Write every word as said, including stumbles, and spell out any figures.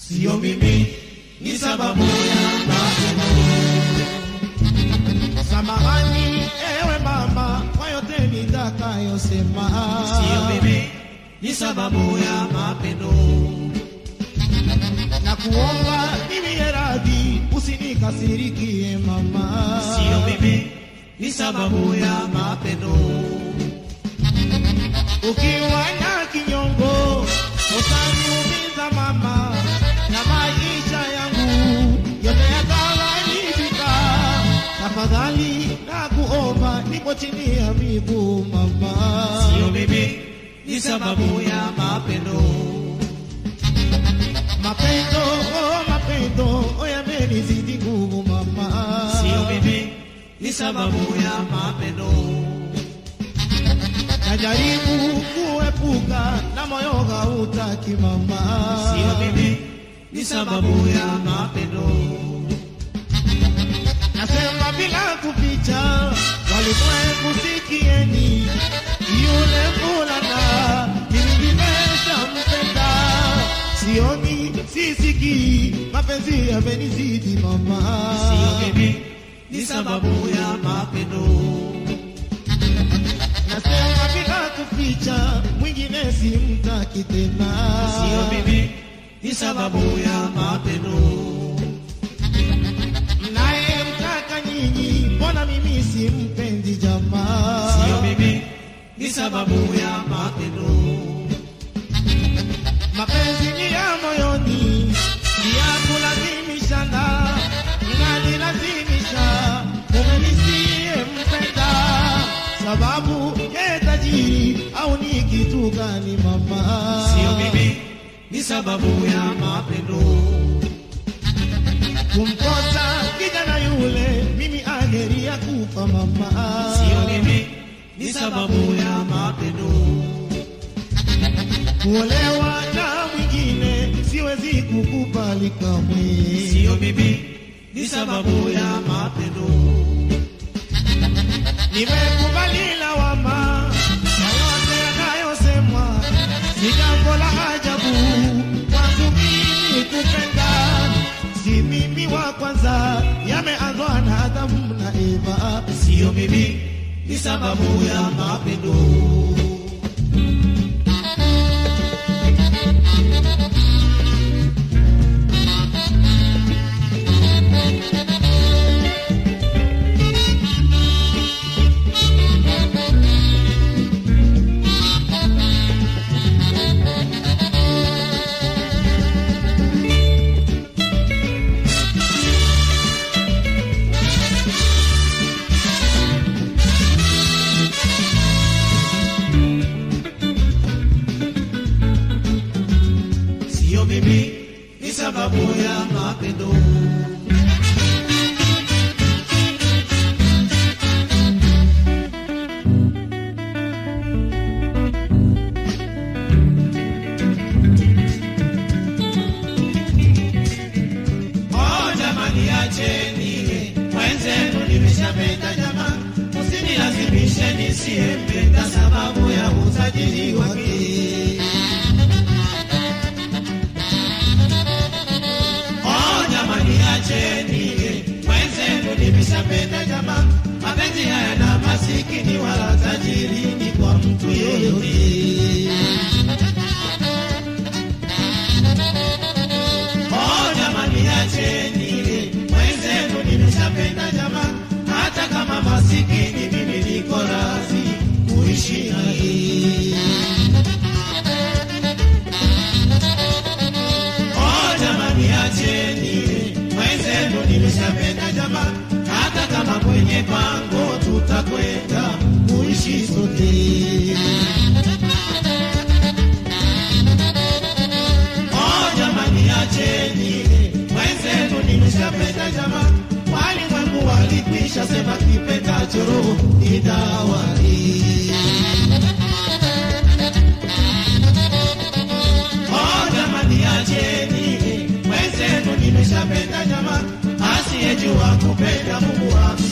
sio mimi, ni sababu ya mapendo. Samahani ewe mama kwa yote nitakayosema, sio mimi, ni sababu ya mapendo. Na kuomba niwie radhi usinikasirikie mama, sio mimi, ni sababu ya mapendo. Ukiwa na kinyongo utaniumiza mama, na maisha yangu yote yataharibika. Tafadhali na kuomba nipo chini ya miguu mama, sio mimi, ni sababu ya mapendo. Mapendo, oh mapendo, oh yamenizidi nguvu mama, sio mimi, ni sababu ya mapendo. Najaribu kuepuka na moyo hautaki mama, sio mimi, ni sababu ya mapendo. Nasema bila kuficha, walimwengu sikieni, yule mvulana mimi nimeshampenda. Sioni, sisiki, mapenzi yamenizidi mama, sio mimi, ni sababu ya mapendo. Nasema bila kuficha, mwingine simtaki tena, sio mimi, ni sababu ya mapendo. Mnaye mtaka nyinyi, mbona mimi simpendi jamaa, sio mimi, ni sababu ya mapendo. Mapenzi ni ya moyoni, ni ya kulazimishana, mnanilazimisha mume nisiye mpenda. Sababu ye tajiri au ni kitu gani mama, sio mimi, ni sababu ya mapendo. Kumkosa kijana yule mimi aheri ya kufa mama, sio mimi, ni sababu ya mapendo. Kuolewa na mwingine siwezi kukubali kamwe, sio mimi, ni sababu ya mapendo. Nimekubali lawama na yote yanayosemwa, si jambo la ajabu kwangu mimi kupenda. Si mimi wa kwanza, yameanzwa na Adamu na Eva, sio mimi, ni sababu ya mapendo. Mimi, ni sababu ya mapendo. Oh jamani, acheni wenzenu, nimeshapenda jamaa, usinilazimishe nisiyempenda sababu ya utajiri wake. Wenzenu nimeshapenda jamaa, mapenzi haya na masikini wala tajiri ni kwa mtu yoyote. Oh jamani, acheni wenzenu nimeshapenda jamaa, hata kama masikini mimi niko radhi kuishi naye. Oh jamani, acheni wenzenu nimeshapenda jamaa, hata kama kwenye pango tutakwenda kuishi sote. Oh jamani, acheni wenzenu nimeshapenda jamaa, walimwengu walikwisha sema kipendacho roho ni dawa hii. Oh jamani, acheni wenzenu nimeshapenda jamaa, asiyejua kupenda Mungu wake